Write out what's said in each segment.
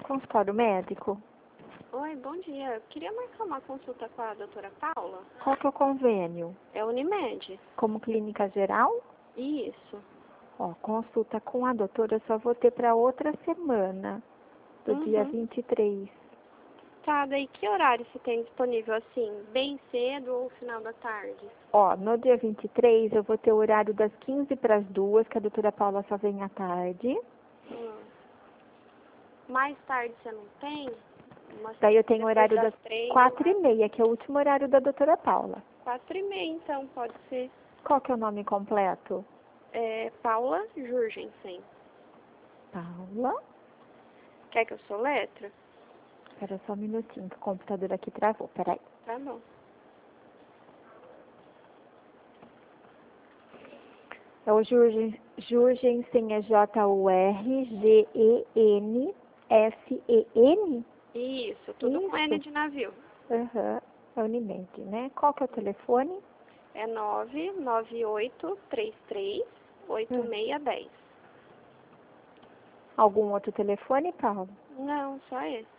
Consultório médico? Oi, bom dia. Eu queria marcar uma consulta com a doutora Paula. Qual que é o convênio? É Unimed. Como clínica geral? Isso. Ó, consulta com a doutora eu só vou ter para outra semana, do dia Uhum. 23. Tá, daí que horário você tem disponível assim? Bem cedo ou final da tarde? Ó, no dia 23 eu vou ter o horário das 15 para as 2, que a doutora Paula só vem à tarde. Mais tarde você não tem? Daí eu tenho o Depois horário das das 3, 4h30, que é o último horário da doutora Paula. 4h30, então, pode ser. Qual que é o nome completo? É Paula Jurgensen. Paula. Quer que eu soletre? Espera só um minutinho, que o computador aqui travou. Peraí. Tá bom. É o Jurgensen, é Jurgensen? Isso, tudo com N Isso. de navio. Aham. É Unimed, né? Qual que é o telefone? É 998338610. Algum outro telefone, Paulo? Não, só esse.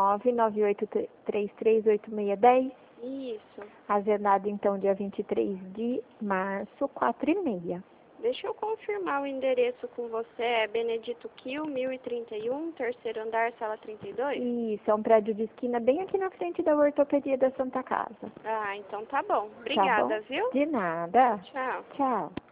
998338610. Isso. Agendado, então, dia 23 de março, 4h30. Deixa eu confirmar o endereço com você. É Benedito Kiel, 1031, terceiro andar, sala 32? Isso, é um prédio de esquina bem aqui na frente da ortopedia da Santa Casa. Ah, então tá bom. Tá bom? Obrigada, viu? De nada. Tchau. Tchau.